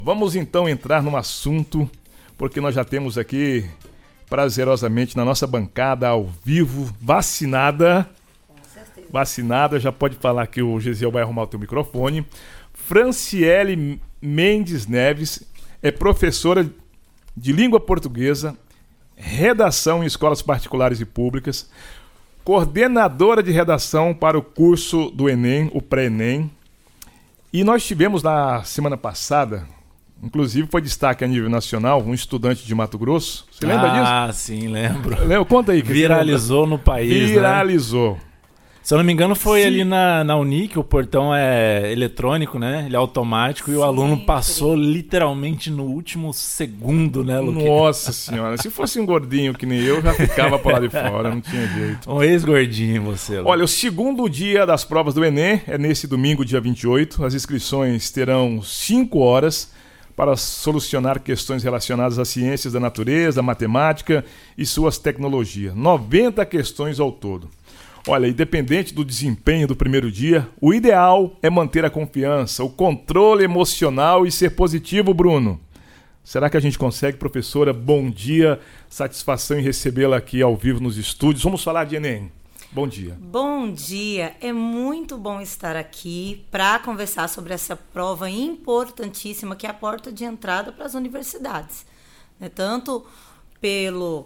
Vamos então entrar num assunto, porque nós já temos aqui, prazerosamente, na nossa bancada, ao vivo, vacinada. Vacinada, já pode falar que o Gesiel vai arrumar o teu microfone. Franciele Mendes Neves é professora de língua portuguesa, redação em escolas particulares e públicas, coordenadora de redação para o curso do Enem, o pré-Enem. E nós tivemos na semana passada, inclusive foi destaque a nível nacional, um estudante de Mato Grosso. Você lembra disso? Ah, sim, lembro. Conta aí. Viralizou no país, Viralizou. Né? Se eu não me engano, foi ali na Unic, o portão é eletrônico, né? Ele é automático e o aluno passou literalmente no último segundo, né, Luque? Nossa senhora, se fosse um gordinho que nem eu, já ficava por lá de fora, não tinha jeito. Um ex-gordinho você, Luque. Olha, o segundo dia das provas do Enem é nesse domingo, dia 28. As inscrições terão 5 horas para solucionar questões relacionadas às ciências da natureza, matemática e suas tecnologias. 90 questões ao todo. Olha, independente do desempenho do primeiro dia, o ideal é manter a confiança, o controle emocional e ser positivo, Bruno. Será que a gente consegue, professora? Bom dia, satisfação em recebê-la aqui ao vivo nos estúdios. Vamos falar de Enem. Bom dia. Bom dia, é muito bom estar aqui para conversar sobre essa prova importantíssima que é a porta de entrada para as universidades. Tanto pelo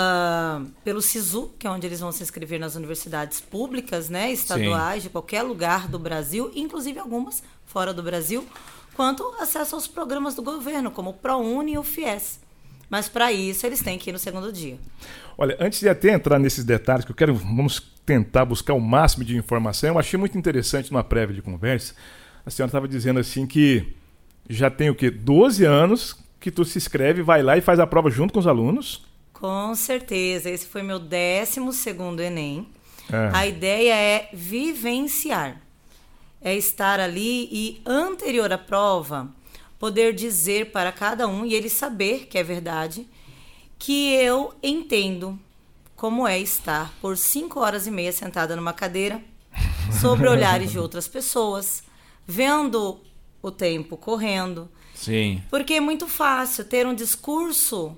SISU, que é onde eles vão se inscrever nas universidades públicas, né, estaduais, de qualquer lugar do Brasil, inclusive algumas fora do Brasil, quanto acesso aos programas do governo, como o ProUni e o FIES. Mas para isso eles têm que ir no segundo dia. Olha, antes de até entrar nesses detalhes, que vamos tentar buscar o máximo de informação, eu achei muito interessante numa prévia de conversa, a senhora estava dizendo assim que já tem o quê? 12 anos que tu se inscreve, vai lá e faz a prova junto com os alunos? Com certeza, esse foi meu 12º Enem. A ideia é vivenciar, é estar ali e anterior à prova, poder dizer para cada um, e ele saber que é verdade, que eu entendo como é estar por 5 horas e meia sentada numa cadeira, sobre olhares de outras pessoas, vendo o tempo correndo. Sim. Porque é muito fácil ter um discurso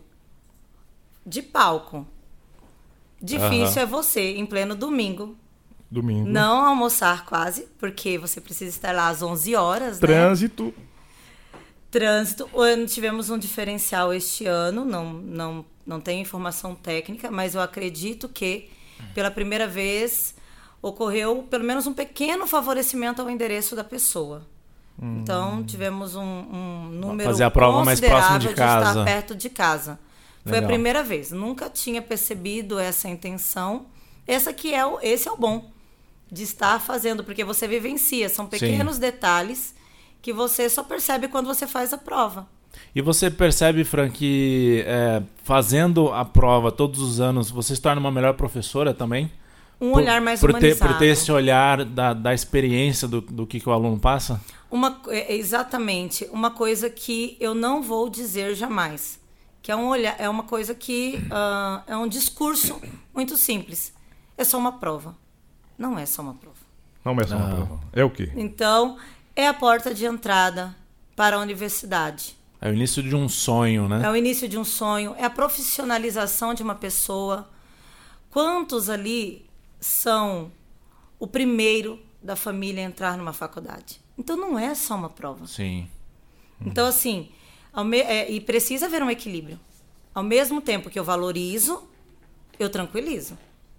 de palco. Difícil é você, em pleno domingo, não almoçar quase, porque você precisa estar lá às 11 horas. Trânsito. Né? Trânsito. Tivemos um diferencial este ano, não tenho informação técnica, mas eu acredito que pela primeira vez ocorreu pelo menos um pequeno favorecimento ao endereço da pessoa. Então tivemos um número fazer a prova mais próximo de casa. Estar perto de casa. Foi Legal. A primeira vez. Nunca tinha percebido essa intenção. Esse é o bom de estar fazendo, porque você vivencia. São pequenos detalhes que você só percebe quando você faz a prova. E você percebe, Fran, que fazendo a prova todos os anos, você se torna uma melhor professora também? Olhar mais humanizado. Por ter esse olhar da experiência do que o aluno passa? Exatamente. Uma coisa que eu não vou dizer jamais. Que é um olhar, é uma coisa que é um discurso muito simples. É só uma prova. Não é só uma prova. Não é só uma prova. É o quê? Então, é a porta de entrada para a universidade. É o início de um sonho, né? É o início de um sonho. É a profissionalização de uma pessoa. Quantos ali são o primeiro da família a entrar numa faculdade? Então, não é só uma prova. Sim. Então, assim... E precisa haver um equilíbrio. Ao mesmo tempo que eu valorizo, eu tranquilizo.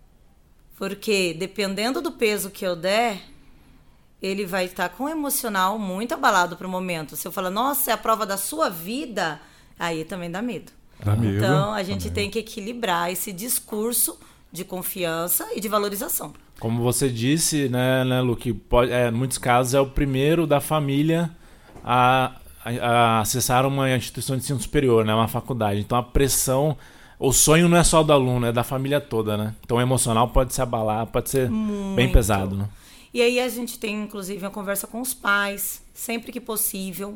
Porque dependendo do peso que eu der, ele vai estar com o emocional muito abalado para o momento. Se eu falar, nossa, é a prova da sua vida, aí também dá medo. Então, a gente tem que equilibrar esse discurso de confiança e de valorização. Como você disse, né, Luque, em muitos casos é o primeiro da família a acessar uma instituição de ensino superior, né, uma faculdade. Então a pressão, o sonho não é só do aluno, é da família toda, né? Então o emocional pode se abalar, pode ser bem pesado, né? E aí a gente tem, inclusive, uma conversa com os pais, sempre que possível.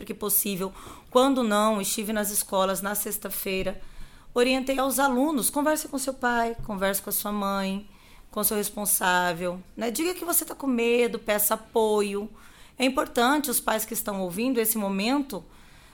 Quando não, estive nas escolas na sexta-feira, orientei aos alunos, converse com seu pai, converse com a sua mãe, com o seu responsável, né? Diga que você está com medo, peça apoio. É importante os pais que estão ouvindo esse momento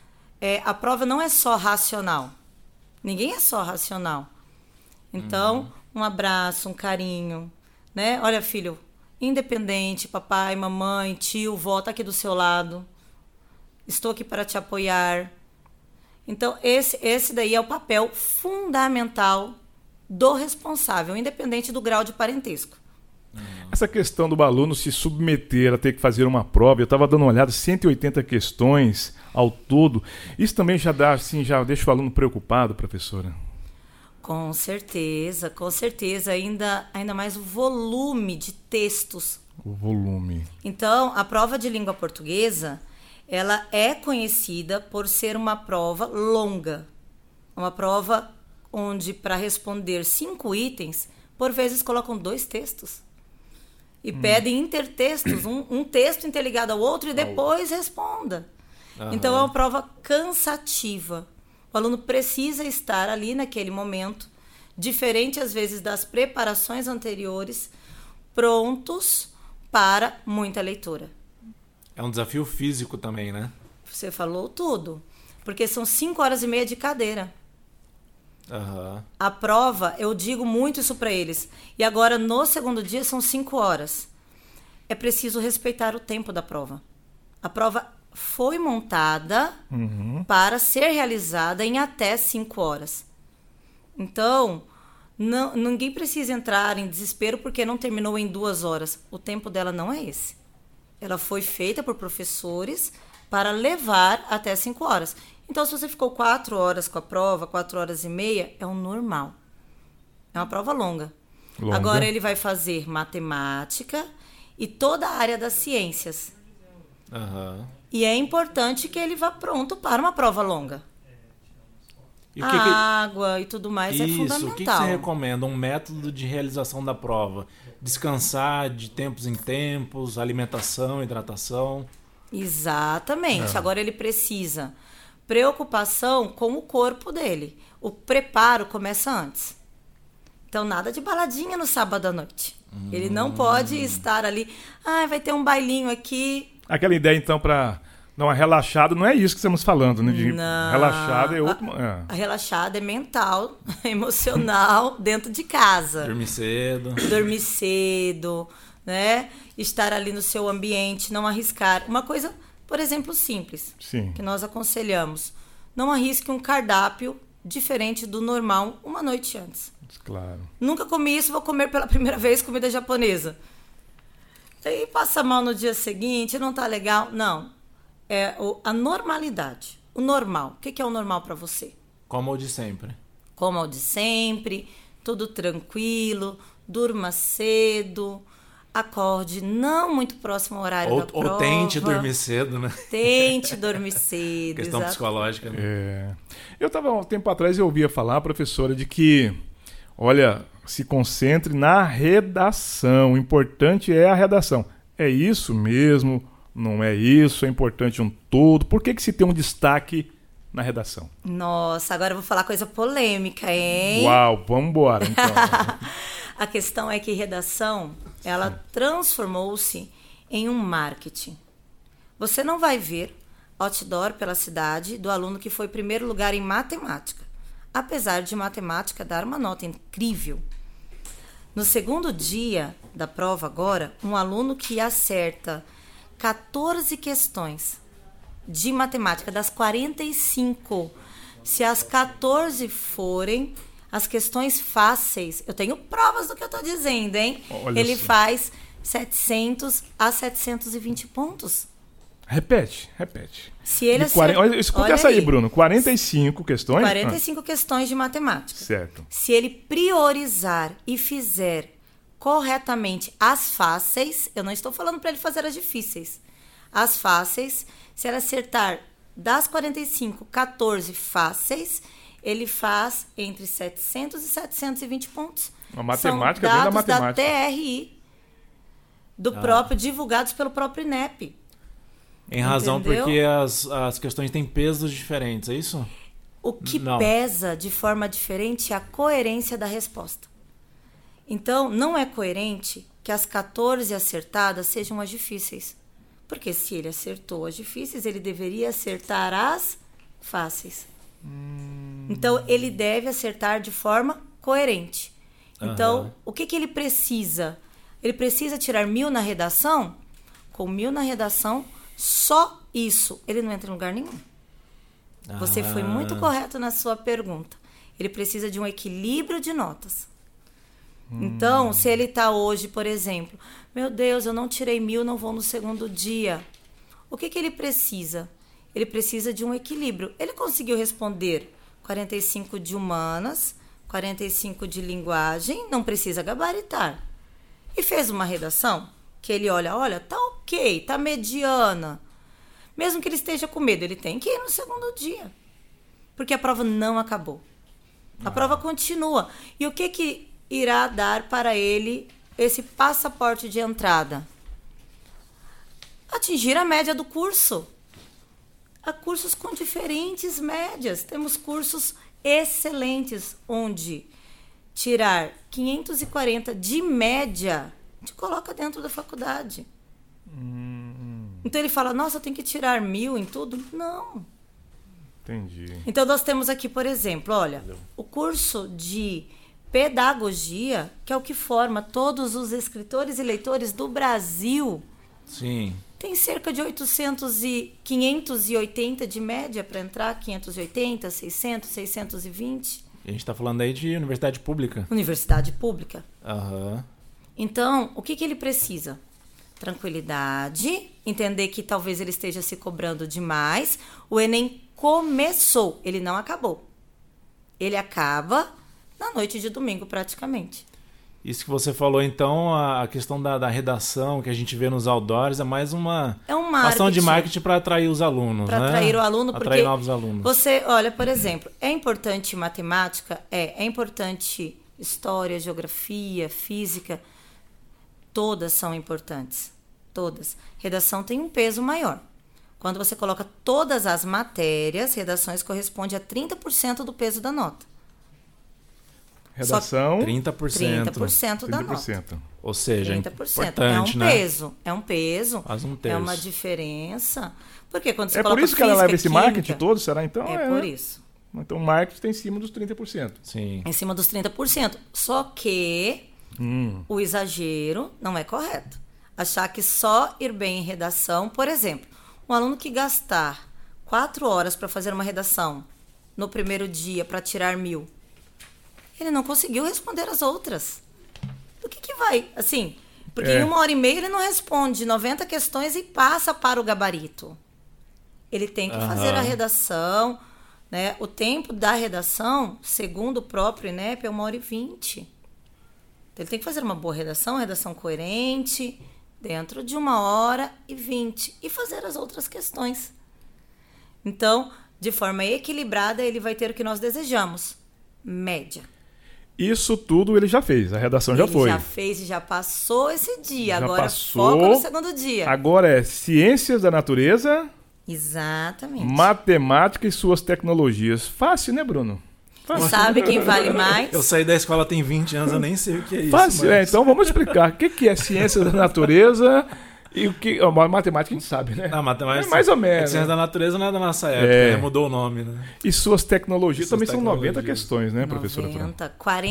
a prova não é só racional. Ninguém é só racional. Então, um abraço, um carinho, né? Olha, filho, independente, papai, mamãe, tio, vó, tá aqui do seu lado. Estou aqui para te apoiar. Então, esse daí é o papel fundamental do responsável, independente do grau de parentesco. Essa questão do aluno se submeter a ter que fazer uma prova, eu estava dando uma olhada, 180 questões ao todo. Isso também já dá, assim, já deixa o aluno preocupado, professora? Com certeza, com certeza. Ainda mais o volume de textos. O volume. Então, a prova de língua portuguesa, ela é conhecida por ser uma prova longa. Uma prova onde, para responder 5 itens, por vezes colocam 2 textos. E pedem intertextos, um texto interligado ao outro e depois responda. Então, é uma prova cansativa. O aluno precisa estar ali naquele momento, diferente às vezes das preparações anteriores, prontos para muita leitura. É um desafio físico também, né? Você falou tudo. Porque são 5 horas e meia de cadeira. A prova, eu digo muito isso para eles. E agora, no segundo dia, são 5 horas. É preciso respeitar o tempo da prova. A prova foi montada para ser realizada em até 5 horas. Então, ninguém precisa entrar em desespero porque não terminou em 2 horas. O tempo dela não é esse. Ela foi feita por professores para levar até 5 horas. Então, se você ficou 4 horas com a prova, 4 horas e meia, é o normal. É uma prova longa. Agora, ele vai fazer matemática e toda a área das ciências. E é importante que ele vá pronto para uma prova longa. E água e tudo mais é fundamental. O que você recomenda? Um método de realização da prova? Descansar de tempos em tempos, alimentação, hidratação? Exatamente. Agora ele precisa preocupação com o corpo dele. O preparo começa antes. Então, nada de baladinha no sábado à noite. Ele não pode estar ali, vai ter um bailinho aqui. Aquela ideia, então, para dar uma relaxada, não é isso que estamos falando, né? Não. Relaxada é outro... A relaxada é mental, emocional, dentro de casa. Dormir cedo, né? Estar ali no seu ambiente, não arriscar. Uma coisa, por exemplo, simples, que nós aconselhamos. Não arrisque um cardápio diferente do normal uma noite antes. Claro. Nunca comi isso, vou comer pela primeira vez comida japonesa. Aí passa mal no dia seguinte, não tá legal. Não. É a normalidade. O normal. O que é o normal para você? Como o de sempre. Como o de sempre, tudo tranquilo, durma cedo, acorde não muito próximo ao horário da prova. Ou tente dormir cedo, né? Tente dormir cedo. Questão psicológica, né? Eu estava um tempo atrás, eu ouvia falar, professora, de que, olha, se concentre na redação. O importante é a redação. É isso mesmo? Não é isso? É importante um todo? Por que se tem um destaque na redação? Nossa, agora eu vou falar coisa polêmica, hein? Uau, vamos embora, então. A questão é que redação, ela transformou-se em um marketing. Você não vai ver outdoor pela cidade do aluno que foi primeiro lugar em matemática. Apesar de matemática dar uma nota incrível. No segundo dia da prova agora, um aluno que acerta 14 questões de matemática, das 45, se as 14 forem as questões fáceis, eu tenho provas do que eu estou dizendo, hein? Ele faz 700 a 720 pontos. Repete. Se ele acertar, escuta essa aí, Bruno. 45 questões? 45 questões de matemática. Certo. Se ele priorizar e fizer corretamente as fáceis, eu não estou falando para ele fazer as difíceis. As fáceis, se ele acertar das 45, 14 fáceis, ele faz entre 700 e 720 pontos. A matemática São vem da dados matemática. da TRI, do próprio, divulgados pelo próprio INEP. Em razão Entendeu? porque as questões têm pesos diferentes, é isso? O que pesa de forma diferente é a coerência da resposta. Então, não é coerente que as 14 acertadas sejam as difíceis. Porque se ele acertou as difíceis, ele deveria acertar as fáceis. Então, ele deve acertar de forma coerente. Então, o que ele precisa? Ele precisa tirar 1000 na redação? Com 1000 na redação, só isso. Ele não entra em lugar nenhum. Você foi muito correto na sua pergunta. Ele precisa de um equilíbrio de notas. Então, se ele está hoje, por exemplo, meu Deus, eu não tirei 1000, não vou no segundo dia. O que ele precisa? Ele precisa de um equilíbrio. Ele conseguiu responder 45 de humanas, 45 de linguagem, não precisa gabaritar. E fez uma redação que ele olha, tá ok, tá mediana. Mesmo que ele esteja com medo, ele tem que ir no segundo dia. Porque a prova não acabou. A prova continua. E o que irá dar para ele esse passaporte de entrada? Atingir a média do curso. Há cursos com diferentes médias. Temos cursos excelentes, onde tirar 540 de média te coloca dentro da faculdade. Então ele fala, nossa, eu tenho que tirar 1000 em tudo? Não. Entendi. Então nós temos aqui, por exemplo, olha, o curso de pedagogia, que é o que forma todos os escritores e leitores do Brasil. Sim. Tem cerca de 580 de média para entrar, 580, 600, 620. A gente está falando aí de universidade pública. Universidade pública. Aham. Então, o que ele precisa? Tranquilidade, entender que talvez ele esteja se cobrando demais. O Enem começou, ele não acabou. Ele acaba na noite de domingo, praticamente. Isso que você falou, então, a questão da redação que a gente vê nos outdoors é mais uma ação de marketing para atrair os alunos, para atrair o aluno, porque atrair novos alunos. Você, olha, por exemplo, é importante matemática? É importante história, geografia, física. Todas são importantes. Todas. Redação tem um peso maior. Quando você coloca todas as matérias, redações corresponde a 30% do peso da nota. Redação, 30% da nota. Ou seja, 30%. Importante, É um peso. Quase um terço. É uma diferença. Porque quando você é coloca por isso que ela leva esse química, marketing todo, será? Então, é por isso. Então o marketing está em cima dos 30%. Sim. Em cima dos 30%. Só que o exagero não é correto. Achar que só ir bem em redação, por exemplo, um aluno que gastar 4 horas para fazer uma redação no primeiro dia para tirar 1000, ele não conseguiu responder as outras. Do que vai? Assim, porque em 1h30 ele não responde 90 questões e passa para o gabarito. Ele tem que fazer a redação, né? O tempo da redação, segundo o próprio INEP, é 1h20. Então, ele tem que fazer uma boa redação coerente, dentro de 1h20 e fazer as outras questões. Então, de forma equilibrada, ele vai ter o que nós desejamos, média. Isso tudo ele já fez, a redação já foi. Ele já fez e já passou esse dia. Já agora passou. Foca no segundo dia. Agora é ciências da natureza, Exatamente. matemática e suas tecnologias. Fácil, né, Bruno? Fácil. Sabe quem vale mais? Eu saí da escola tem 20 anos, eu nem sei o que é isso. Fácil, mas... então vamos explicar. O que é ciências da natureza e o que... matemática a gente sabe, né? Não, matemática... É mais ou menos. Ciência da natureza não é da nossa época, né? Mudou o nome, né? E suas tecnologias. Suas Também são 90 tecnologias. questões, né, professora? 90,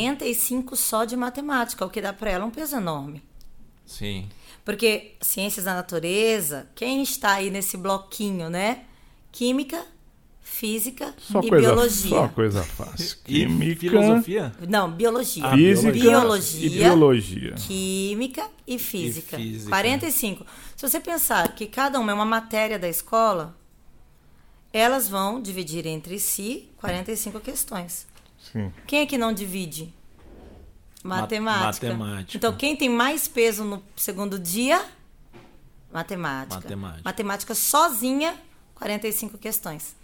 45 só de matemática, o que dá para ela um peso enorme. Sim. Porque ciências da natureza, quem está aí nesse bloquinho, né? Química, física e biologia. Só coisa fácil. E Química, filosofia? Não, biologia. física biologia, e biologia. Química e física. E física. 45. Se você pensar que cada uma é uma matéria da escola, elas vão dividir entre si 45 questões. Sim. Quem é que não divide? Matemática. Matemática. Então, quem tem mais peso no segundo dia? Matemática. Matemática sozinha, 45 questões.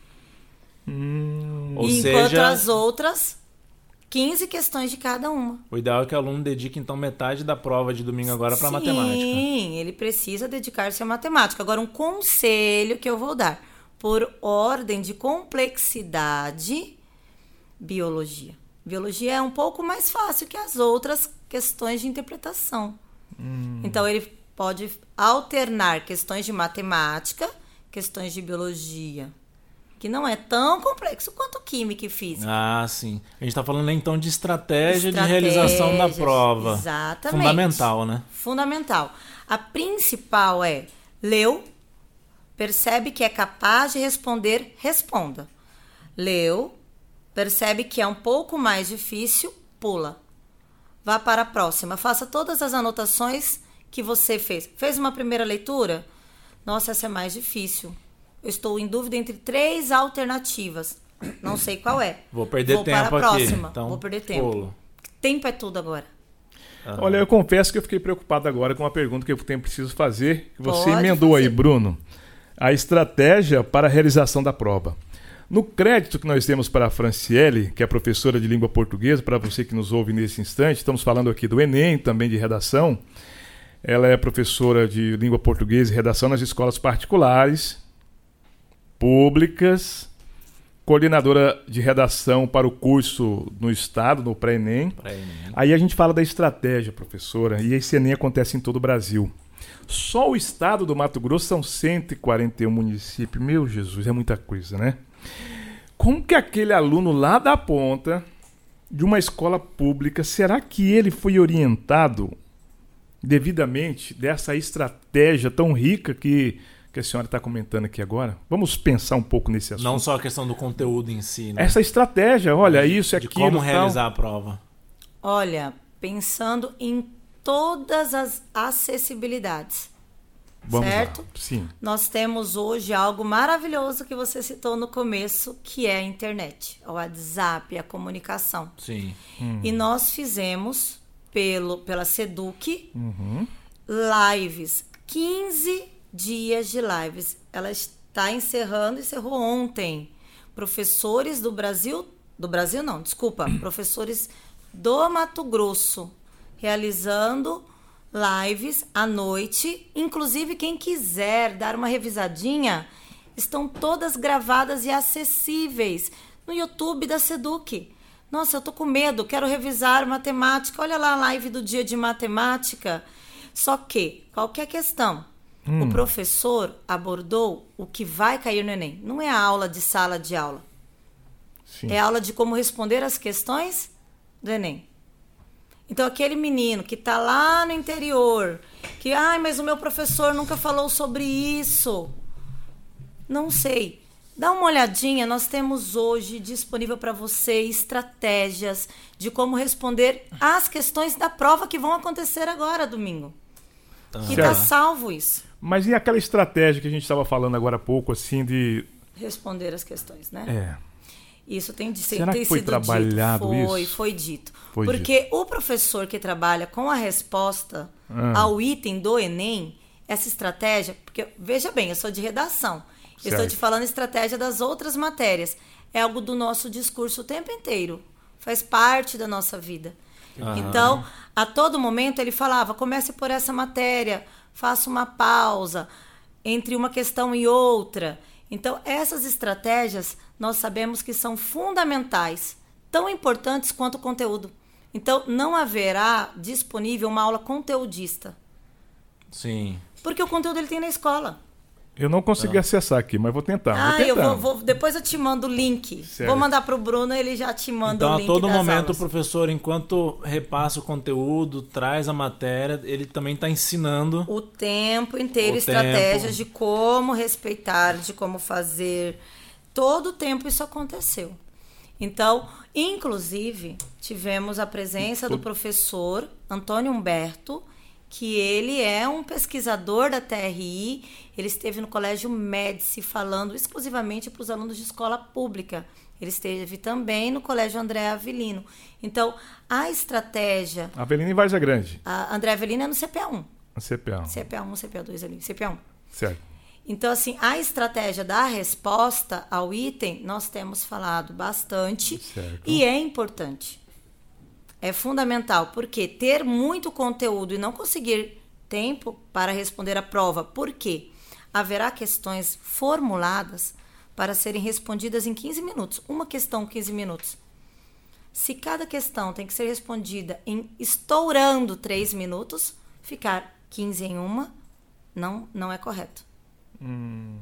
Ou Enquanto seja, as outras, 15 questões de cada uma. o ideal é que o aluno dedique, então, metade da prova de domingo agora para matemática. Sim, ele precisa dedicar-se à matemática. Agora, um conselho que eu vou dar. Por ordem de complexidade, biologia. Biologia é um pouco mais fácil que as outras questões de interpretação. Então, ele pode alternar questões de matemática, questões de biologia. que não é tão complexo quanto química e física. Ah, sim. A gente está falando então de estratégia de realização da prova. Exatamente. Fundamental, né? Fundamental. A principal é: leu, percebe que é capaz de responder, responda. Leu, percebe que é um pouco mais difícil, pula. Vá para a próxima. Faça todas as anotações que você fez. Fez uma primeira leitura? Nossa, essa é mais difícil. Eu estou em dúvida entre 3 alternativas. Não sei qual é. Vou perder tempo aqui. Vou para a próxima. Então, vou perder tempo. pulo. Tempo é tudo agora. Olha, eu confesso que eu fiquei preocupado agora com uma pergunta que eu preciso fazer. Que você Pode emendou fazer. aí, Bruno. A estratégia para a realização da prova. No crédito que nós temos para a Franciele, que é professora de língua portuguesa, para você que nos ouve nesse instante, estamos falando aqui do Enem, também de redação. Ela é professora de língua portuguesa e redação nas escolas particulares, públicas, coordenadora de redação para o curso no estado, no pré-ENEM. Aí a gente fala da estratégia, professora, e esse ENEM acontece em todo o Brasil. Só o estado do Mato Grosso são 141 municípios. Meu Jesus, é muita coisa, né? Como que aquele aluno lá da ponta de uma escola pública, será que ele foi orientado devidamente dessa estratégia tão rica que a senhora está comentando aqui agora? Vamos pensar um pouco nesse assunto. Não só a questão do conteúdo em si, né? Essa estratégia, olha, isso é de aquilo. como tal. realizar a prova. Olha, pensando em todas as acessibilidades. Vamos certo? lá. Sim. Nós temos hoje algo maravilhoso que você citou no começo, que é a internet, o WhatsApp, a comunicação. Sim. E nós fizemos pela Seduc lives, 15 dias de lives. Ela está encerrou ontem. Professores do Brasil não, desculpa, professores do Mato Grosso realizando lives à noite. Inclusive, quem quiser dar uma revisadinha, estão todas gravadas e acessíveis no YouTube da Seduc. Nossa, eu tô com medo, quero revisar matemática. Olha lá a live do dia de matemática. Só que, qual que é a questão? O professor abordou o que vai cair no Enem. Não é a aula de sala de aula. Sim. É a aula de como responder as questões do Enem. Então, aquele menino que está lá no interior, que, mas o meu professor nunca falou sobre isso. Não sei. Dá uma olhadinha, nós temos hoje disponível para você estratégias de como responder às questões da prova que vão acontecer agora, domingo. Que está salvo isso. Mas e aquela estratégia que a gente estava falando agora há pouco, assim, de... Responder as questões, né? É. Isso tem de ser, Será que foi sido trabalhado dito. isso? Foi dito. Foi Porque o professor que trabalha com a resposta ao item do Enem, essa estratégia... Porque, veja bem, eu sou de redação. Eu estou te falando estratégia das outras matérias. É algo do nosso discurso o tempo inteiro. Faz parte da nossa vida. Então, a todo momento ele falava, comece por essa matéria, faça uma pausa entre uma questão e outra. Então, essas estratégias nós sabemos que são fundamentais, tão importantes quanto o conteúdo. Então, não haverá disponível uma aula conteudista. Sim. Porque o conteúdo ele tem na escola. Eu não consegui acessar aqui, mas vou tentar. Depois eu te mando o link. Certo. Vou mandar para o Bruno, ele já te manda então, o link a todo das momento, aulas. o professor, enquanto repassa o conteúdo, traz a matéria, ele também está ensinando... O tempo inteiro, estratégias de como respeitar, de como fazer. Todo o tempo isso aconteceu. Então, inclusive, tivemos a presença do professor Antônio Humberto, que ele é um pesquisador da TRI, ele esteve no Colégio Médici falando exclusivamente para os alunos de escola pública. Ele esteve também no Colégio André Avelino. Então, a estratégia... Avelino em Várzea Grande. A André Avelino é no CPA1. CPA1. CPA1, CPA2 ali, CPA1. Certo. Então, assim, a estratégia da resposta ao item, nós temos falado bastante. Certo. E é importante. É fundamental, porque ter muito conteúdo e não conseguir tempo para responder a prova, por quê? Haverá questões formuladas para serem respondidas em 15 minutos. Uma questão, 15 minutos. Se cada questão tem que ser respondida em estourando 3 minutos, ficar 15 em uma, não é correto.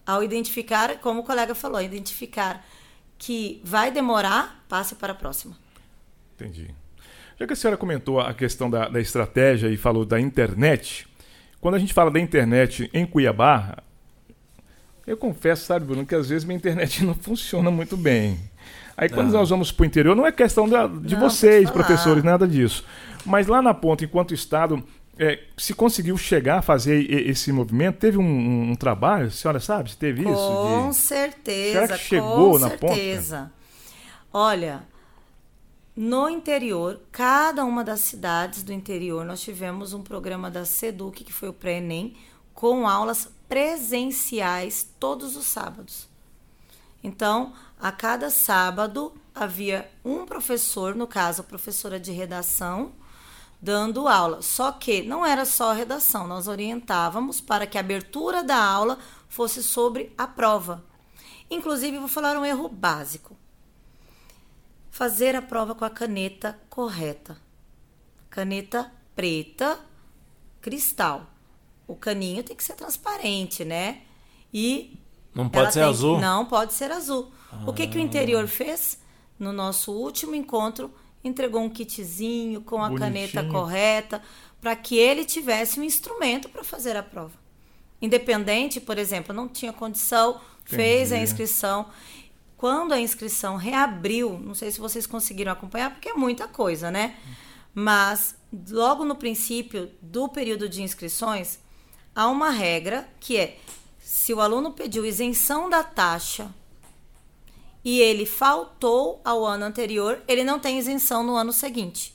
ao identificar, como o colega falou, identificar que vai demorar, passe para a próxima. Entendi. Já que a senhora comentou a questão da estratégia e falou da internet, quando a gente fala da internet em Cuiabá, eu confesso, sabe, Bruno, que às vezes minha internet não funciona muito bem. Aí quando nós vamos para o interior, não é questão de vocês, professores, nada disso. Mas lá na ponta, enquanto Estado, se conseguiu chegar a fazer esse movimento, teve um trabalho, a senhora sabe, se teve isso? Com certeza, será que chegou na certeza. Olha, no interior, cada uma das cidades do interior, nós tivemos um programa da SEDUC, que foi o pré-ENEM, com aulas presenciais todos os sábados. Então, a cada sábado havia um professor, no caso a professora de redação, dando aula. Só que não era só redação, nós orientávamos para que a abertura da aula fosse sobre a prova. Inclusive, vou falar um erro básico. Fazer a prova com a caneta correta. Caneta preta, cristal. O caninho tem que ser transparente, né? E não pode ser azul? Não pode ser azul. O que o interior fez? No nosso último encontro, entregou um kitzinho com a caneta correta para que ele tivesse um instrumento para fazer a prova. Independente, por exemplo, não tinha condição, fez a inscrição. Quando a inscrição reabriu, não sei se vocês conseguiram acompanhar, porque é muita coisa, né? Mas logo no princípio do período de inscrições, há uma regra que é: se o aluno pediu isenção da taxa e ele faltou ao ano anterior, ele não tem isenção no ano seguinte.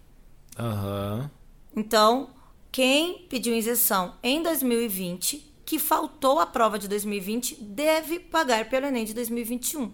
Então, quem pediu isenção em 2020, que faltou a prova de 2020, deve pagar pelo Enem de 2021.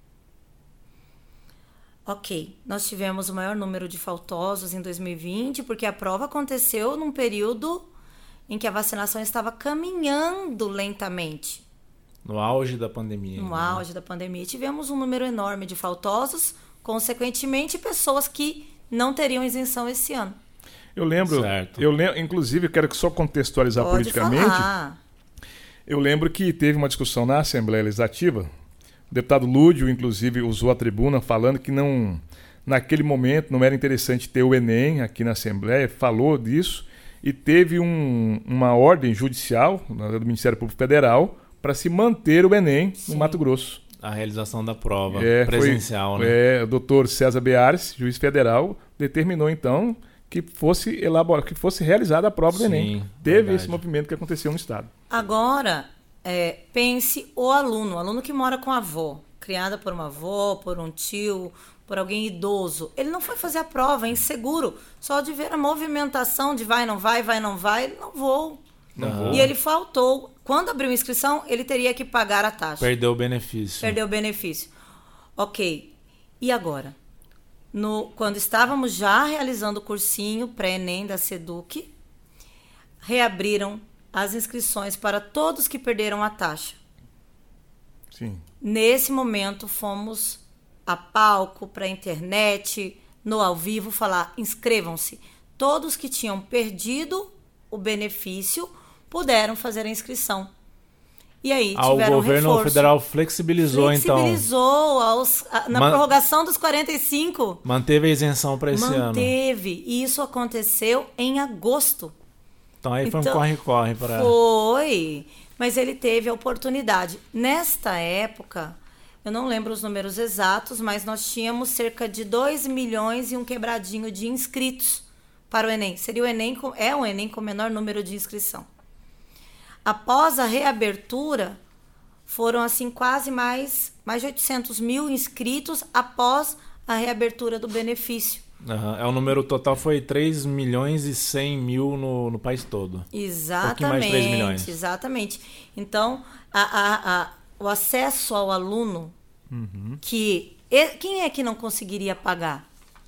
Ok, nós tivemos o maior número de faltosos em 2020, porque a prova aconteceu num período em que a vacinação estava caminhando lentamente. No auge da pandemia. No auge da pandemia. Tivemos um número enorme de faltosos, consequentemente, pessoas que não teriam isenção esse ano. Eu lembro, inclusive, eu quero só contextualizar politicamente. Falar. Eu lembro que teve uma discussão na Assembleia Legislativa. O deputado Lúdio, inclusive, usou a tribuna falando que não, naquele momento não era interessante ter o Enem aqui na Assembleia, falou disso, e teve uma ordem judicial do Ministério Público Federal para se manter o Enem no Mato Grosso. A realização da prova presencial, né? O doutor César Beares, juiz federal, determinou então que fosse realizada a prova do Enem. Teve esse movimento que aconteceu no estado. Agora, pense o aluno que mora com a avó, criada por uma avó, por um tio, por alguém idoso. Ele não foi fazer a prova, é inseguro. Só de ver a movimentação de vai, não vai, ele não vou. E ele faltou. Quando abriu a inscrição, ele teria que pagar a taxa. Perdeu o benefício. Ok. E agora? Quando estávamos já realizando o cursinho pré-ENEM da SEDUC, reabriram as inscrições para todos que perderam a taxa. Sim. Nesse momento, fomos a palco, para a internet, no ao vivo, falar: inscrevam-se. Todos que tinham perdido o benefício puderam fazer a inscrição. E aí tiveram o governo reforço. Federal flexibilizou então. Na prorrogação dos 45. Manteve a isenção para esse ano. Manteve. E isso aconteceu em agosto. Então aí foi um corre-corre para... Foi. Mas ele teve a oportunidade. Nesta época, eu não lembro os números exatos, mas nós tínhamos cerca de 2 milhões e um quebradinho de inscritos para o Enem. Seria o Enem, um Enem com menor número de inscrição. Após a reabertura, foram assim quase mais de 800 mil inscritos após a reabertura do benefício. O número total foi 3 milhões e 100 mil no país todo. Exatamente. Um mais 3 milhões. Exatamente. Então, o acesso ao aluno, quem é que não conseguiria pagar?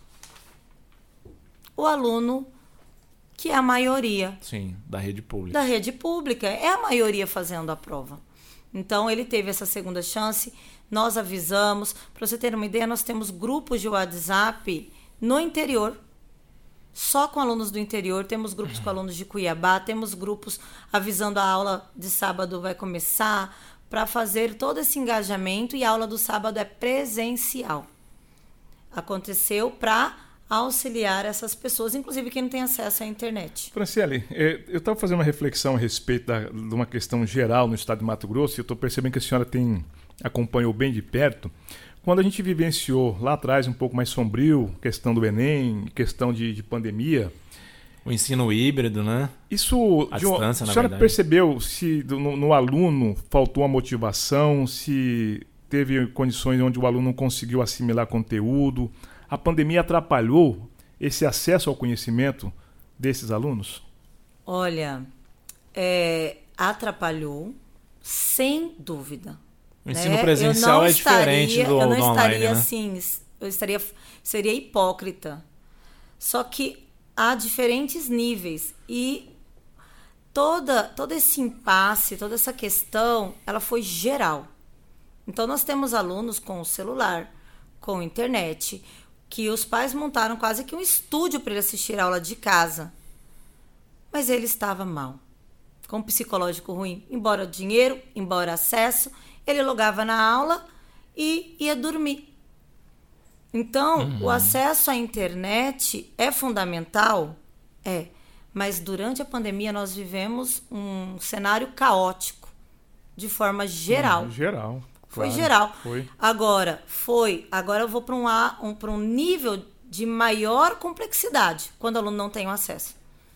O aluno, que é a maioria. Sim, da rede pública. Da rede pública. É a maioria fazendo a prova. Então, ele teve essa segunda chance. Nós avisamos. Para você ter uma ideia, nós temos grupos de WhatsApp no interior. Só com alunos do interior. Temos grupos com alunos de Cuiabá. Temos grupos avisando a aula de sábado vai começar. para fazer todo esse engajamento, e a aula do sábado é presencial. Aconteceu para auxiliar essas pessoas, inclusive quem não tem acesso à internet. Franciele, eu estava fazendo uma reflexão a respeito de uma questão geral no estado de Mato Grosso, e eu estou percebendo que a senhora acompanhou bem de perto. Quando a gente vivenciou lá atrás um pouco mais sombrio, questão do Enem, questão de pandemia... O ensino híbrido, né? Isso, a distância, a senhora percebeu se no aluno faltou a motivação, se teve condições onde o aluno não conseguiu assimilar conteúdo? A pandemia atrapalhou esse acesso ao conhecimento desses alunos? Olha, atrapalhou, sem dúvida. O ensino presencial é diferente do online, né? Eu não estaria assim, seria hipócrita. Só que há diferentes níveis e todo esse impasse, toda essa questão, ela foi geral. Então nós temos alunos com o celular, com internet, que os pais montaram quase que um estúdio para ele assistir a aula de casa. Mas ele estava mal, com um psicológico ruim, embora dinheiro, embora acesso, ele logava na aula e ia dormir. Então, o acesso à internet é fundamental? É. Mas durante a pandemia nós vivemos um cenário caótico, de forma geral. Geral. Foi claro, geral. Foi. Agora eu vou para um nível de maior complexidade, quando o aluno não tem o acesso.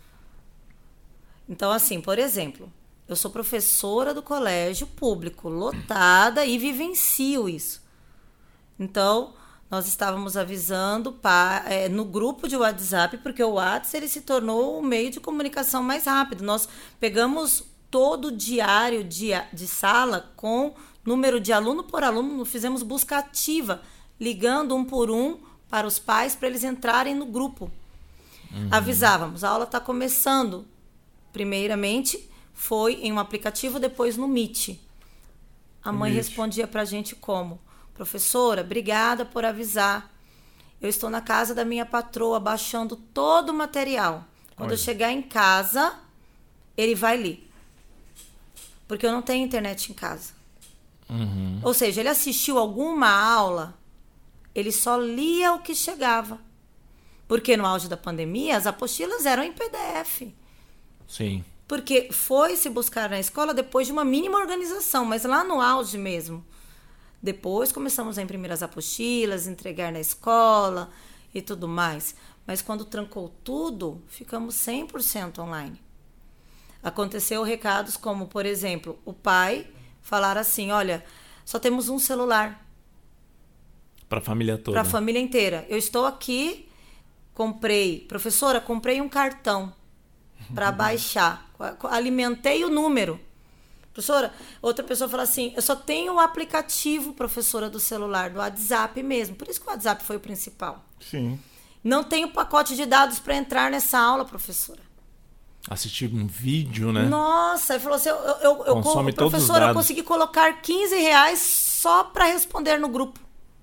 Então, assim, por exemplo, eu sou professora do colégio público, lotada, e vivencio isso. Então, nós estávamos avisando no grupo de WhatsApp, porque o WhatsApp ele se tornou o meio de comunicação mais rápido. Nós pegamos todo o diário de sala com número de aluno por aluno, fizemos busca ativa, ligando um por um para os pais, para eles entrarem no grupo. Avisávamos, a aula está começando. Primeiramente, foi em um aplicativo, depois no Meet. A mãe respondia para a gente como? Professora, obrigada por avisar. Eu estou na casa da minha patroa, baixando todo o material. Quando eu chegar em casa, ele vai ler. Porque eu não tenho internet em casa. Ou seja, ele assistiu alguma aula, ele só lia o que chegava. Porque no auge da pandemia, as apostilas eram em PDF. Sim. Porque foi se buscar na escola depois de uma mínima organização, mas lá no auge mesmo. Depois começamos a imprimir as apostilas, entregar na escola e tudo mais. Mas quando trancou tudo, ficamos 100% online. Aconteceu recados como, por exemplo, o pai falar assim, olha, só temos um celular. Para a família toda. Para a família inteira. Eu estou aqui, professora, comprei um cartão para baixar. Alimentei o número. Professora, outra pessoa fala assim, eu só tenho o aplicativo, professora, do celular, do WhatsApp mesmo. Por isso que o WhatsApp foi o principal. Sim. Não tenho pacote de dados para entrar nessa aula, professora. Assistir um vídeo, né? Nossa, ele falou assim, Consome todos os professora, eu dados. consegui colocar R$15 só para responder no grupo.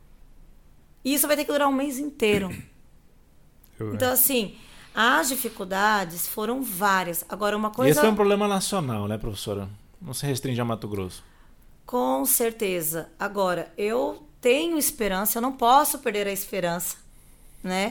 E isso vai ter que durar um mês inteiro. Então, assim, as dificuldades foram várias. Agora, uma coisa... Esse é um problema nacional, né, professora? Não se restringe a Mato Grosso. Com certeza. Agora, eu tenho esperança, eu não posso perder a esperança, né?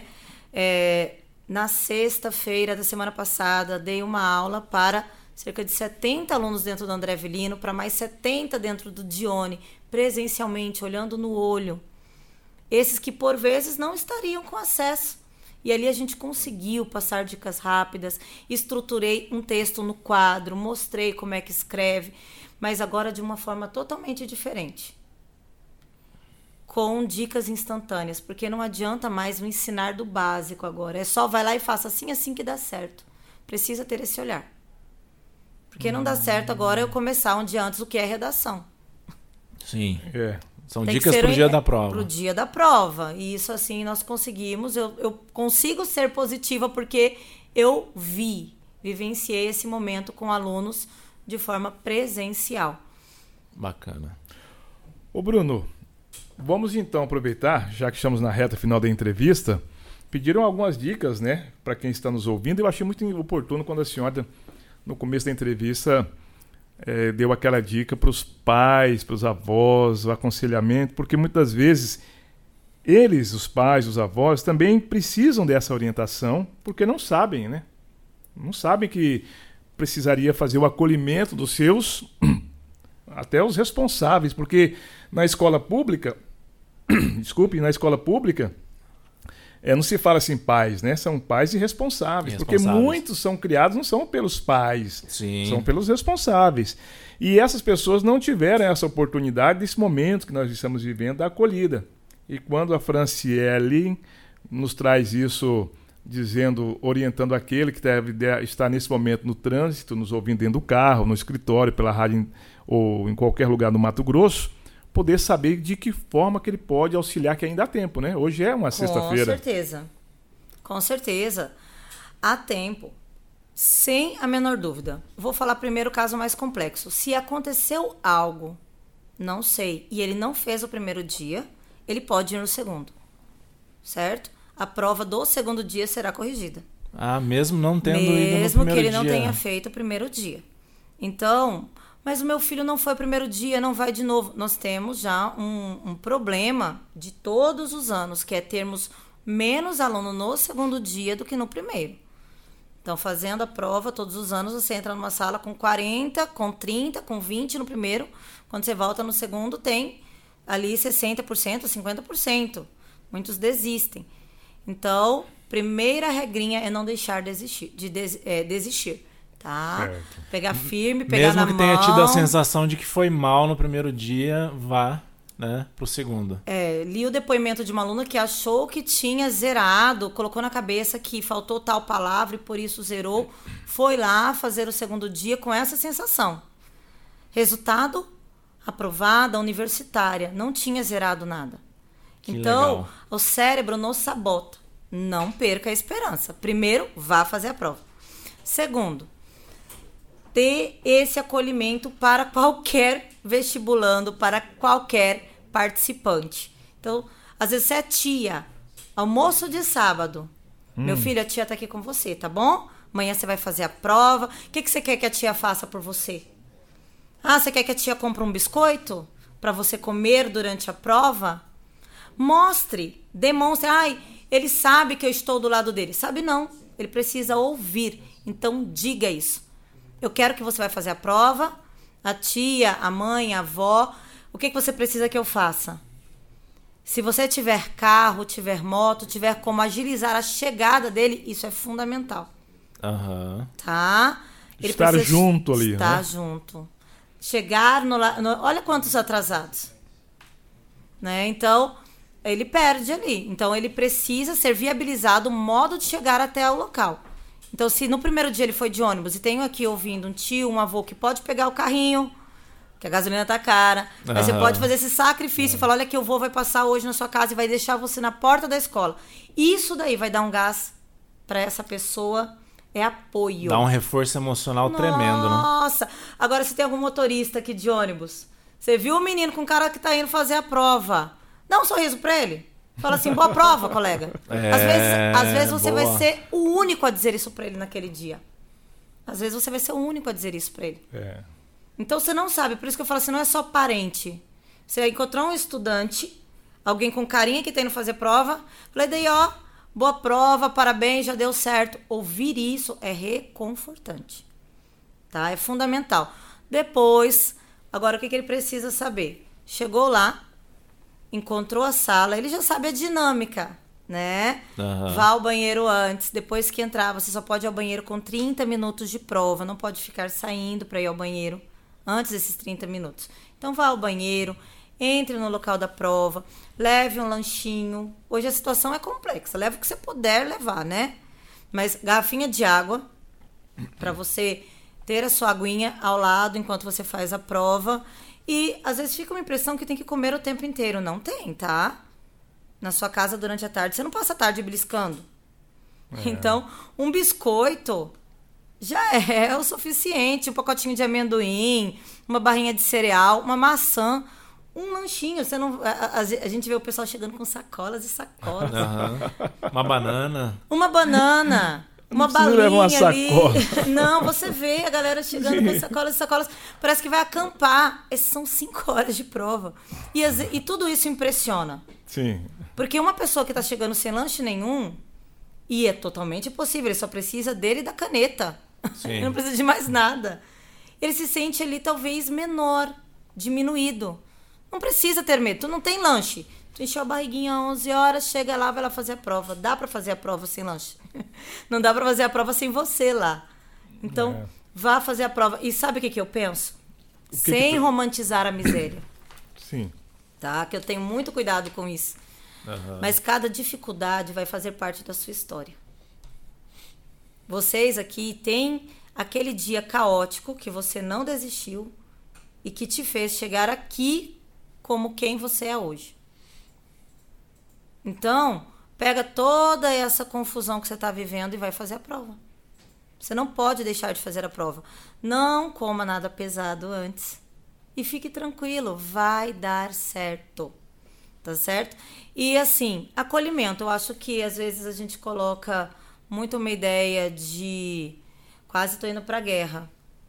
Na sexta-feira da semana passada, dei uma aula para cerca de 70 alunos dentro do André Avelino, para mais 70 dentro do Dione, presencialmente, olhando no olho. Esses que, por vezes, não estariam com acesso. E ali a gente conseguiu passar dicas rápidas, estruturei um texto no quadro, mostrei como é que escreve, mas agora de uma forma totalmente diferente. Com dicas instantâneas, porque não adianta mais o ensinar do básico agora. É só vai lá e faça assim que dá certo. Precisa ter esse olhar. Porque não dá certo agora eu começar um dia antes o que é redação. Sim. São Tem dicas para o dia da prova. Para o dia da prova. E isso, assim, nós conseguimos. Eu consigo ser positiva porque eu vivenciei esse momento com alunos de forma presencial. Bacana. Ô Bruno, vamos então aproveitar, já que estamos na reta final da entrevista, pediram algumas dicas, né, para quem está nos ouvindo. Eu achei muito oportuno quando a senhora, no começo da entrevista, deu aquela dica para os pais, para os avós, o aconselhamento, porque muitas vezes eles, os pais, os avós, também precisam dessa orientação, porque não sabem, né? Não sabem que precisaria fazer o acolhimento dos seus, até os responsáveis, porque na escola pública, na escola pública, não se fala assim pais, né? São pais e responsáveis, porque muitos são criados não são pelos pais, Sim. São pelos responsáveis. E essas pessoas não tiveram essa oportunidade desse momento que nós estamos vivendo da acolhida. E quando a Franciele nos traz isso, orientando aquele que deve estar nesse momento no trânsito, nos ouvindo dentro do carro, no escritório, pela rádio ou em qualquer lugar no Mato Grosso, poder saber de que forma que ele pode auxiliar, que ainda há tempo, né? Hoje é uma sexta-feira. Com certeza. Há tempo. Sem a menor dúvida. Vou falar primeiro o caso mais complexo. Se aconteceu algo, não sei, e ele não fez o primeiro dia, ele pode ir no segundo. Certo? A prova do segundo dia será corrigida. Mesmo não tendo ido no primeiro dia. Mesmo que ele não tenha feito o primeiro dia. Então, mas o meu filho não foi o primeiro dia, não vai de novo. Nós temos já um problema de todos os anos, que é termos menos aluno no segundo dia do que no primeiro. Então, fazendo a prova todos os anos, você entra numa sala com 40, com 30, com 20 no primeiro. Quando você volta no segundo, tem ali 60%, 50%. Muitos desistem. Então, primeira regrinha é não deixar desistir. Tá? Certo. Pegar firme, pegar na mão. Mesmo que tenha tido a sensação de que foi mal no primeiro dia, vá, né, pro segundo. Li o depoimento de uma aluna que achou que tinha zerado, colocou na cabeça que faltou tal palavra e por isso zerou. Foi lá fazer o segundo dia com essa sensação. Resultado, aprovada, universitária. Não tinha zerado nada. Então, legal. O cérebro nos sabota. Não perca a esperança. Primeiro, vá fazer a prova. Segundo, ter esse acolhimento para qualquer vestibulando, para qualquer participante. Então, às vezes você é tia, almoço de sábado. Meu filho, a tia está aqui com você, tá bom? Amanhã você vai fazer a prova. O que você quer que a tia faça por você? Você quer que a tia compre um biscoito para você comer durante a prova? Mostre, demonstre. Ele sabe que eu estou do lado dele. Sabe não, ele precisa ouvir. Então, diga isso. Eu quero que você vai fazer a prova, a tia, a mãe, a avó. O que você precisa que eu faça? Se você tiver carro, tiver moto, tiver como agilizar a chegada dele, isso é fundamental. Tá? Ele estar junto ali. Estar junto. Chegar olha quantos atrasados. Né? Então, ele perde ali. Então, ele precisa ser viabilizado o modo de chegar até o local. Então, se no primeiro dia ele foi de ônibus e tenho aqui ouvindo um tio, um avô que pode pegar o carrinho, que a gasolina tá cara, mas você pode fazer esse sacrifício e falar, olha que o vô vai passar hoje na sua casa e vai deixar você na porta da escola. Isso daí vai dar um gás para essa pessoa, é apoio. Dá um reforço emocional tremendo, né? Nossa! Agora, se tem algum motorista aqui de ônibus, você viu o menino com o cara que tá indo fazer a prova, dá um sorriso para ele. Fala assim, boa prova, colega. Às vezes você vai ser o único a dizer isso pra ele naquele dia. Às vezes você vai ser o único a dizer isso pra ele. Então você não sabe, por isso que eu falo assim, não é só parente. Você vai encontrar um estudante, alguém com carinha que tá indo fazer prova, falei, daí boa prova, parabéns, já deu certo. Ouvir isso é reconfortante. Tá? É fundamental. Depois, agora o que ele precisa saber? Chegou lá, encontrou a sala, ele já sabe a dinâmica, né? Vá ao banheiro antes, depois que entrar, você só pode ir ao banheiro com 30 minutos de prova, não pode ficar saindo para ir ao banheiro antes desses 30 minutos. Então vá ao banheiro, entre no local da prova, leve um lanchinho. Hoje a situação é complexa, leve o que você puder levar, né? Mas garrafinha de água, para você ter a sua aguinha ao lado enquanto você faz a prova. E às vezes fica uma impressão que tem que comer o tempo inteiro. Não tem, tá? Na sua casa durante a tarde. Você não passa a tarde beliscando. Então, um biscoito já é o suficiente. Um pacotinho de amendoim, uma barrinha de cereal, uma maçã, um lanchinho. Você não, a gente vê o pessoal chegando com sacolas e sacolas. Uma banana. Uma banana. uma precisa levar uma balinha ali. sacola. Não, você vê a galera chegando com sacolas e sacolas. Parece que vai acampar. Essas são 5 horas de prova. E tudo isso impressiona. Sim. Porque uma pessoa que está chegando sem lanche nenhum, e é totalmente possível, ele só precisa dele e da caneta. Sim. Ele não precisa de mais nada. Ele se sente ali talvez menor, diminuído. Não precisa ter medo. Tu não tem lanche. Tu encheu a barriguinha às 11 horas, chega lá, vai lá fazer a prova. Dá pra fazer a prova sem lanche. Não dá pra fazer a prova sem você lá. Então, vá fazer a prova. E sabe o que eu penso? Sem romantizar a miséria. Sim. Tá? Que eu tenho muito cuidado com isso. Mas cada dificuldade vai fazer parte da sua história. Vocês aqui têm aquele dia caótico que você não desistiu e que te fez chegar aqui como quem você é hoje. Então, pega toda essa confusão que você está vivendo e vai fazer a prova. Você não pode deixar de fazer a prova. Não coma nada pesado antes. E fique tranquilo, vai dar certo. Tá certo? E assim, acolhimento. Eu acho que às vezes a gente coloca muito uma ideia de quase tô indo pra guerra.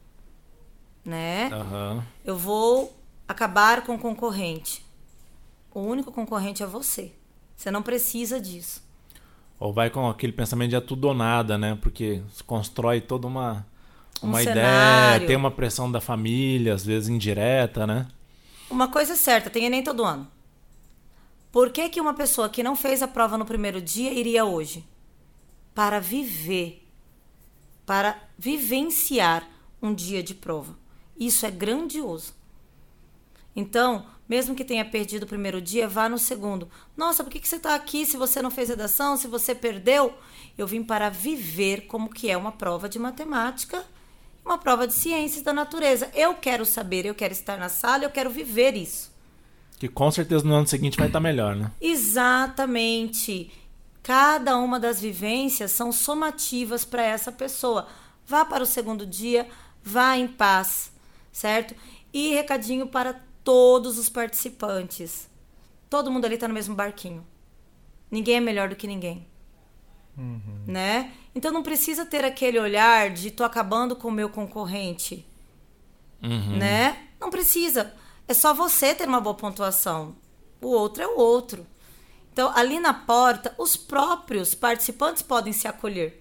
Né? Eu vou acabar com o concorrente. O único concorrente é você. Você não precisa disso. Ou vai com aquele pensamento de é tudo ou nada, né? Porque se constrói toda uma ideia, cenário. tem uma pressão da família, às vezes indireta, né? Uma coisa é certa, tem Enem todo ano. Por que uma pessoa que não fez a prova no primeiro dia iria hoje? Para viver, para vivenciar um dia de prova. Isso é grandioso. Então, mesmo que tenha perdido o primeiro dia, vá no segundo. Nossa, por que você está aqui se você não fez redação, se você perdeu? Eu vim para viver como que é uma prova de matemática, uma prova de ciências da natureza. Eu quero saber, eu quero estar na sala, eu quero viver isso. Que com certeza no ano seguinte vai estar melhor, né? Exatamente. Cada uma das vivências são somativas para essa pessoa. Vá para o segundo dia, vá em paz, certo? E recadinho para todos os participantes. Todo mundo ali está no mesmo barquinho. Ninguém é melhor do que ninguém. Né? Então não precisa ter aquele olhar de tô acabando com o meu concorrente. Né? Não precisa. É só você ter uma boa pontuação. O outro é o outro. Então, ali na porta, os próprios participantes podem se acolher.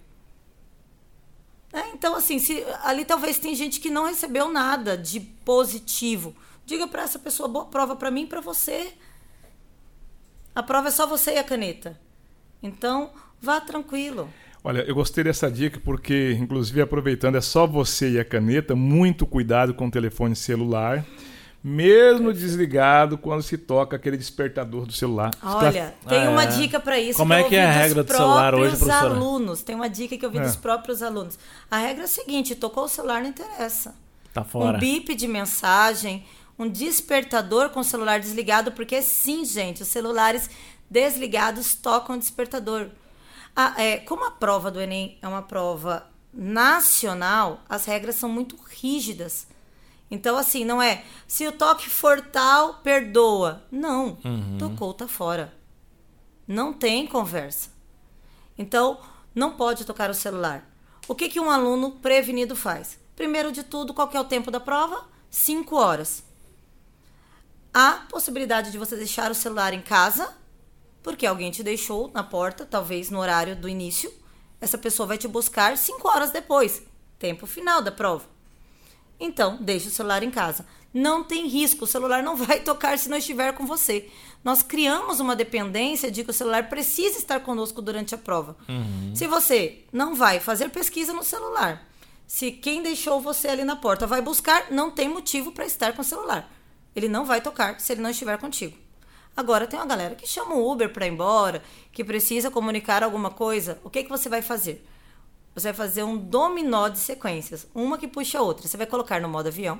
Então, assim, ali talvez tem gente que não recebeu nada de positivo. Diga para essa pessoa, boa prova para mim e para você. A prova é só você e a caneta. Então, vá tranquilo. Olha, eu gostei dessa dica porque, inclusive, aproveitando, é só você e a caneta, muito cuidado com o telefone celular. Mesmo desligado quando se toca aquele despertador do celular. Olha, tem uma dica para isso. Como é que é a regra do celular hoje, professora? Alunos. Tem uma dica que eu vi dos próprios alunos. A regra é a seguinte, tocou o celular, não interessa. Tá fora. Um bip de mensagem, um despertador com o celular desligado, porque sim, gente, os celulares desligados tocam o despertador. Como a prova do Enem é uma prova nacional, as regras são muito rígidas. Então, assim, não é se o toque for tal, perdoa. Não, tocou, tá fora. Não tem conversa. Então, não pode tocar o celular. O que um aluno prevenido faz? Primeiro de tudo, qual que é o tempo da prova? 5 horas. Há possibilidade de você deixar o celular em casa, porque alguém te deixou na porta, talvez no horário do início. Essa pessoa vai te buscar 5 horas depois, tempo final da prova. Então, deixe o celular em casa. Não tem risco, o celular não vai tocar se não estiver com você. Nós criamos uma dependência de que o celular precisa estar conosco durante a prova. Se você não vai fazer pesquisa no celular, se quem deixou você ali na porta vai buscar, não tem motivo para estar com o celular. Ele não vai tocar se ele não estiver contigo. Agora tem uma galera que chama o Uber para ir embora, que precisa comunicar alguma coisa. O que você vai fazer? Você vai fazer um dominó de sequências. Uma que puxa a outra. Você vai colocar no modo avião.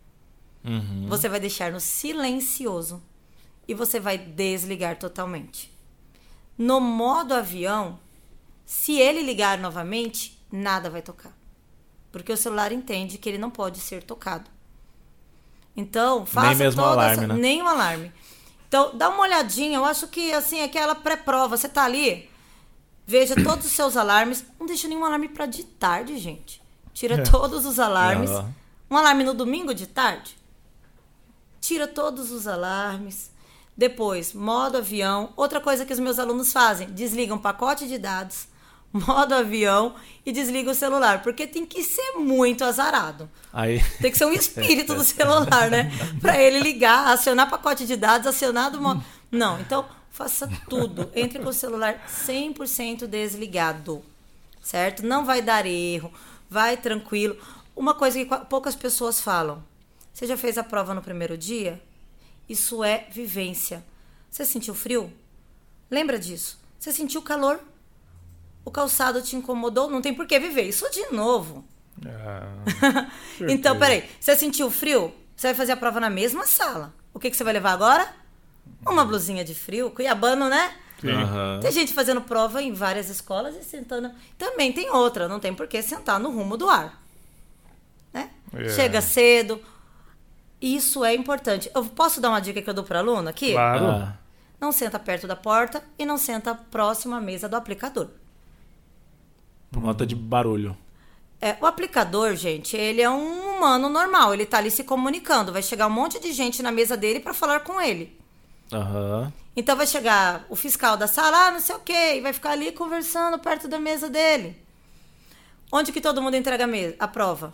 Você vai deixar no silencioso. E você vai desligar totalmente. No modo avião, se ele ligar novamente, nada vai tocar. Porque o celular entende que ele não pode ser tocado. Então, faça nem mesmo toda alarme, né? Nem um alarme. Então, dá uma olhadinha. Eu acho que, assim, aquela pré-prova. Você tá ali... Veja todos os seus alarmes. Não deixa nenhum alarme para de tarde, gente. Tira todos os alarmes. Um alarme no domingo de tarde. Tira todos os alarmes. Depois, modo avião. Outra coisa que os meus alunos fazem, desligam pacote de dados, modo avião e desliga o celular. Porque tem que ser muito azarado. Aí... Tem que ser um espírito do celular, né? Para ele ligar, acionar pacote de dados, acionar do modo... Não, então faça tudo. Entre com o celular 100% desligado. Certo? Não vai dar erro. Vai tranquilo. Uma coisa que poucas pessoas falam. Você já fez a prova no primeiro dia? Isso é vivência. Você sentiu frio? Lembra disso? Você sentiu calor? O calçado te incomodou? Não tem por que viver isso de novo. Então, peraí. Você sentiu frio? Você vai fazer a prova na mesma sala. O que você vai levar agora? Uma blusinha de frio. Cuiabano, né? Tem gente fazendo prova em várias escolas e sentando... Também tem outra. Não tem por que sentar no rumo do ar. Né? Chega cedo... Isso é importante. Eu posso dar uma dica que eu dou para aluno aqui? Claro. Não senta perto da porta e não senta próximo à mesa do aplicador. Por conta de barulho. O aplicador, gente, ele é um humano normal. Ele tá ali se comunicando. Vai chegar um monte de gente na mesa dele para falar com ele. Então vai chegar o fiscal da sala, não sei o quê, e vai ficar ali conversando perto da mesa dele. Onde que todo mundo entrega a prova?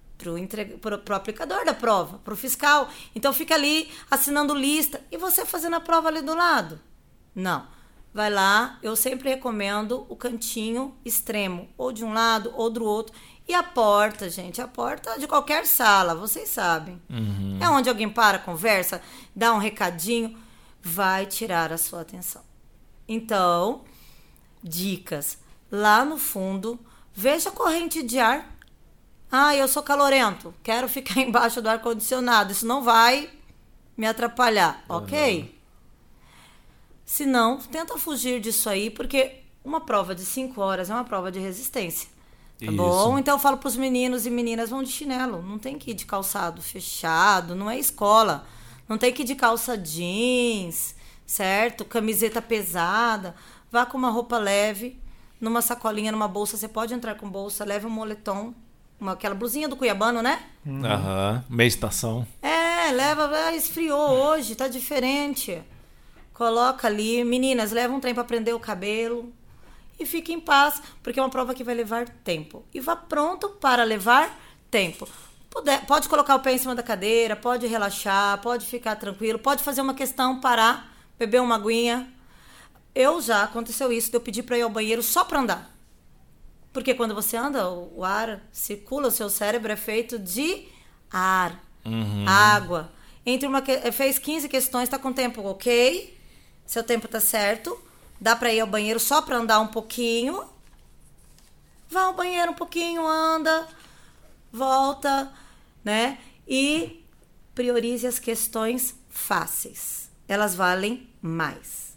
Pro aplicador da prova, pro fiscal. Então fica ali assinando lista e você fazendo a prova ali do lado. Não. Vai lá, eu sempre recomendo o cantinho extremo, ou de um lado ou do outro. E a porta, gente, a porta de qualquer sala, vocês sabem. É onde alguém para, conversa, dá um recadinho, vai tirar a sua atenção. Então, dicas. Lá no fundo, veja a corrente de ar. Eu sou calorento, quero ficar embaixo do ar-condicionado. Isso não vai me atrapalhar, ok? Se não, tenta fugir disso aí, porque uma prova de 5 horas é uma prova de resistência. Tá bom? Então eu falo pros meninos e meninas, vão de chinelo. Não tem que ir de calçado fechado, não é escola. Não tem que ir de calça jeans, certo? Camiseta pesada. Vá com uma roupa leve, numa sacolinha, numa bolsa. Você pode entrar com bolsa, leve um moletom. Aquela blusinha do Cuiabano, né? Meia estação. Leva, esfriou hoje, tá diferente. Coloca ali, meninas, leva um trem pra prender o cabelo e fique em paz, porque é uma prova que vai levar tempo. E vá pronto para levar tempo. Pode colocar o pé em cima da cadeira, pode relaxar, pode ficar tranquilo, pode fazer uma questão, parar, beber uma aguinha. Já aconteceu isso, de eu pedir pra ir ao banheiro só pra andar. Porque quando você anda, o ar circula, o seu cérebro é feito de ar, água. Fez 15 questões, tá com tempo ok, seu tempo tá certo, dá pra ir ao banheiro só pra andar um pouquinho. Vá ao banheiro um pouquinho, anda, volta, né? E priorize as questões fáceis. Elas valem mais.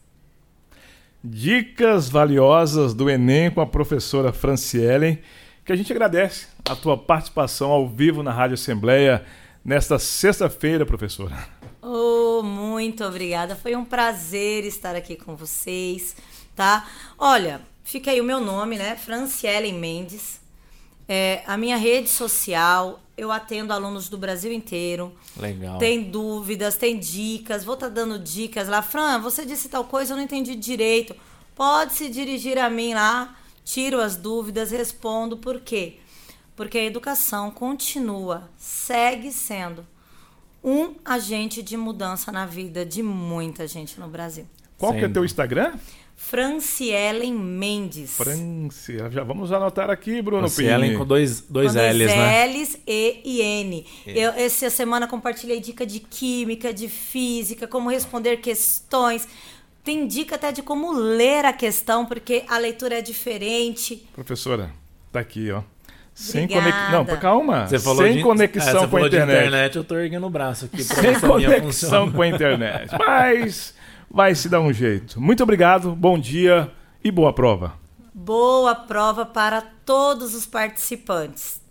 Dicas valiosas do Enem com a professora Franciele, que a gente agradece a tua participação ao vivo na Rádio Assembleia nesta sexta-feira, professora. Muito obrigada. Foi um prazer estar aqui com vocês, tá? Olha, fica aí o meu nome, né? Franciele Mendes. A minha rede social, eu atendo alunos do Brasil inteiro. Legal. Tem dúvidas, tem dicas, vou estar dando dicas lá. Fran, você disse tal coisa, eu não entendi direito. Pode se dirigir a mim lá, tiro as dúvidas, respondo. Por quê? Porque a educação continua, segue sendo um agente de mudança na vida de muita gente no Brasil. Qual que é o teu Instagram? Franciele Mendes. Já vamos anotar aqui, Bruno Franciele com dois L's, né? L's, E e N. Eu, essa semana, compartilhei dica de química, de física, como responder questões. Tem dica até de como ler a questão, porque a leitura é diferente. Professora, tá aqui, ó. Não, calma. Sem conexão com a internet. Eu tô erguendo o braço aqui. Sem conexão com a internet. Mas vai se dar um jeito. Muito obrigado, bom dia e boa prova. Boa prova para todos os participantes.